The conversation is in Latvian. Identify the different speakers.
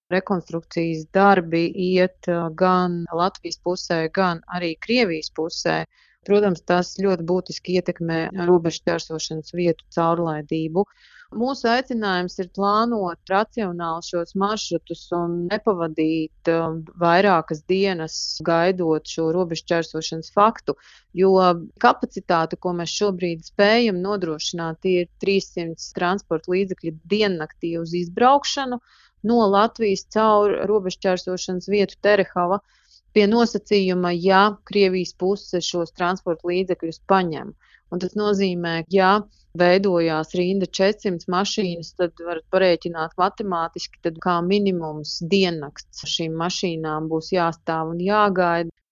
Speaker 1: rekonstrukcijas darbi iet gan Latvijas pusē, gan arī Krievijas pusē. Protams, tas ļoti būtiski ietekmē robežu šķērsošanas vietu caurlaidību. Mūsu aicinājums ir plānot racionāli šos maršrutus un nepavadīt vairākas dienas gaidot šo robežu šķērsošanas faktu, jo kapacitāte, ko mēs šobrīd spējam nodrošināt, ir 300 transporta līdzekļu diennaktī uz izbraukšanu no Latvijas caur robežu šķērsošanas vietu Terehava pie nosacījuma, ja Krievijas puse šos transporta līdzekļus paņem. Un tas nozīmē, ja veidojās rinda 400 mašīnas, tad varat parēķināt matemātiski, tad kā minimums diennakts šīm mašīnām būs jāstāv un jāgaida.